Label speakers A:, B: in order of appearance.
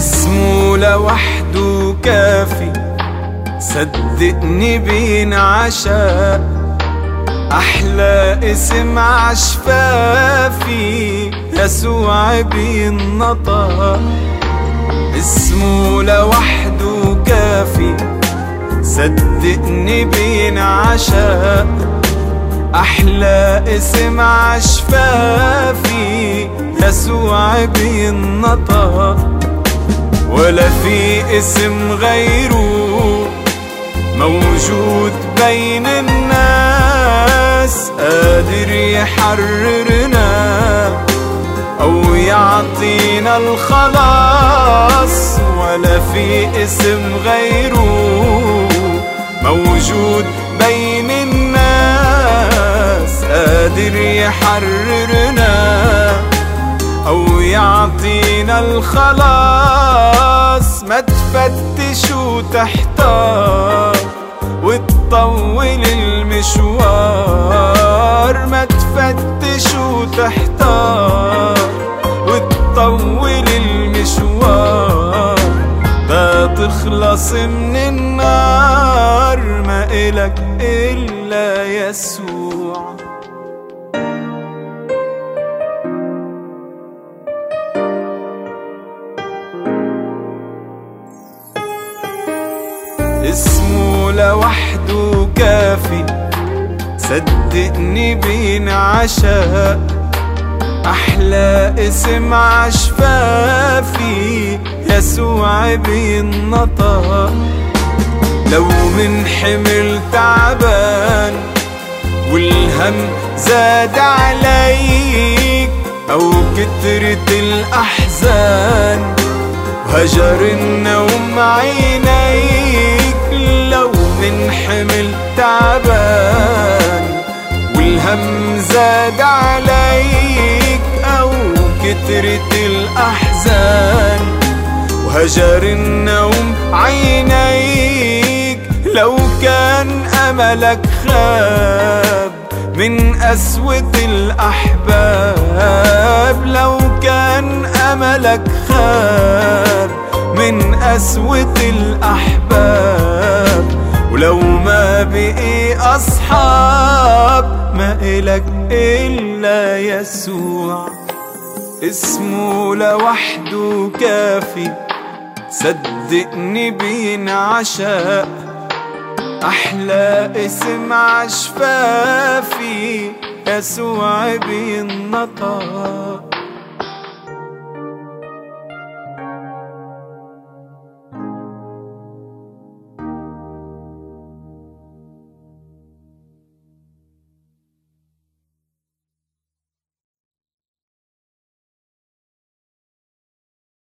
A: اسمه لوحده كافي، صدقني بينعشق، أحلى اسم عشفافي، يسوع بينطق. اسمه لوحده كافي، صدقني بينعشق، أحلى اسم عشفافي، يسوع بينطق. ولا في اسم غيره موجود بين الناس، قادر يحررنا أو يعطينا الخلاص. ولا في اسم غيره موجود بين الناس، قادر يحررنا أو يعطينا الخلاص. ما تفتش وتحتار وتطول المشوار، ما تفتش وتحتار وتطول المشوار. لا تخلص من النار، ما إلك إلا يسوع. اسمه لوحده كافي، صدقني بينعشق، أحلى اسم عشفافي، يسوع بينطق. لو من حمل تعبان والهم زاد عليك، أو كترت الأحزان وهجر النوم عينيك. لو من حمل تعبان والهم زاد عليك، أو كترت الأحزان وهجر النوم عينيك. لو كان أملك خاب من قسوة الأحباب، لو كان أملك خاب من قسوة الأحباب، ولو ما بقي أصحاب، ما إلك إلا يسوع. اسمه لوحده كافي، صدقني بينعشق، أحلى اسم عشفافي، يسوع بينطق.